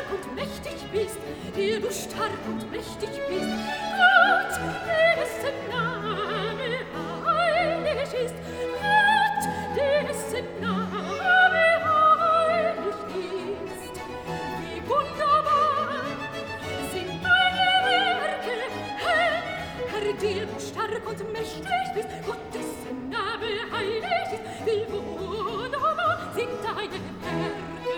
und mächtig bist, der du stark und mächtig bist. Gott, dessen Name heilig ist, Gott, dessen Name heilig ist. Wie wunderbar sind deine Werke, Herr, Herr, der du stark und mächtig bist, Gott, dessen Name heilig ist. Wie wunderbar sind deine Werke.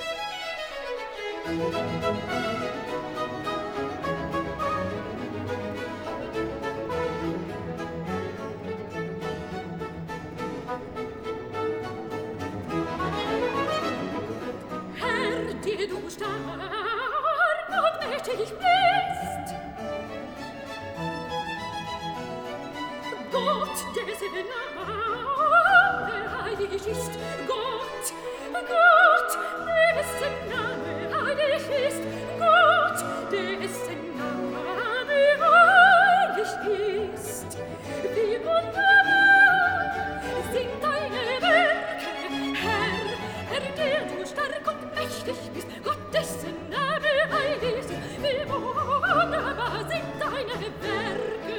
Herr, der du stark und mächtig bist, Gott, dessen Name heilig ist, Gott, Gott, dessen Name heilig ist, Gott, dessen Name heilig ist. Wie wunderbar sind deine Werke, Herr, Herr, der du stark und mächtig bist, Gott, dessen Name heilig ist. Wie wunderbar sind deine Werke.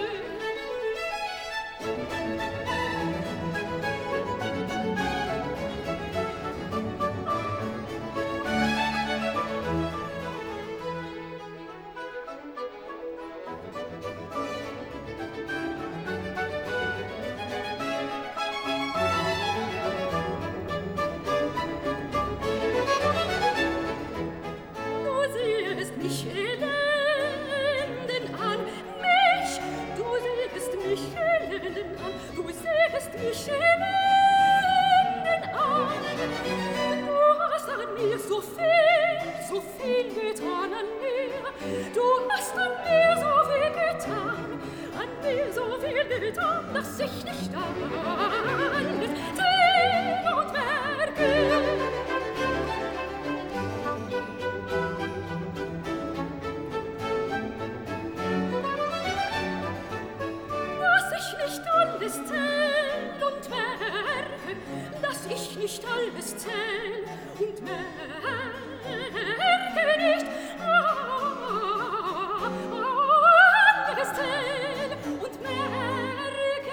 Du siehst mich elenden an, mich, du siehst mich elenden an, du siehst mich elenden an. Du hast an mir so viel getan an mir, du hast an mir so viel getan, dass ich nicht alles sehen und merke. Dass ich nicht alles zähl und merke, dass ich nicht alles zähl und merke nicht, alles zähl und merke.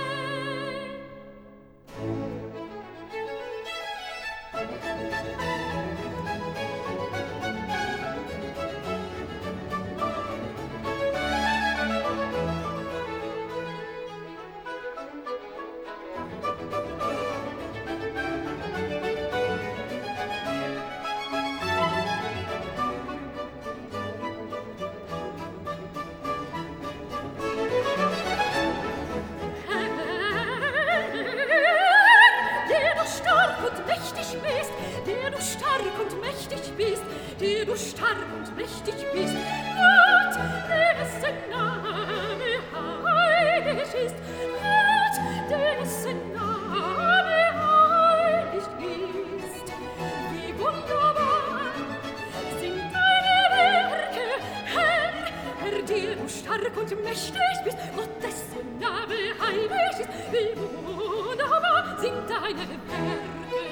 Der du stark und mächtig bist, der du stark und mächtig bist, Gott, dessen Name heilig ist, Gott, dessen Name heilig ist. Wie wunderbar sind deine Werke, Herr, Herr, der du stark und mächtig bist, Gott, dessen Name heilig ist. Wie wunderbar sind deine Werke.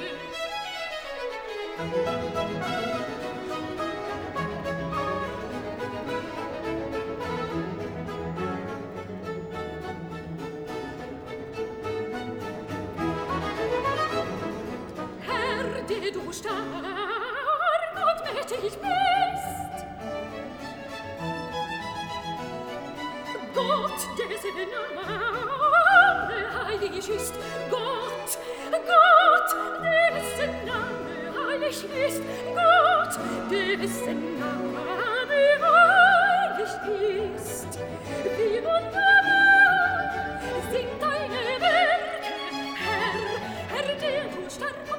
Herr, der du stark und mächtig bist, Gott, dessen Name heilig ist, Gott, Gott, dessen Name heilig ist, Gott, dessen Name heilig ist. Wie wunderbar sind deine Werke, Herr, Herr, der du stark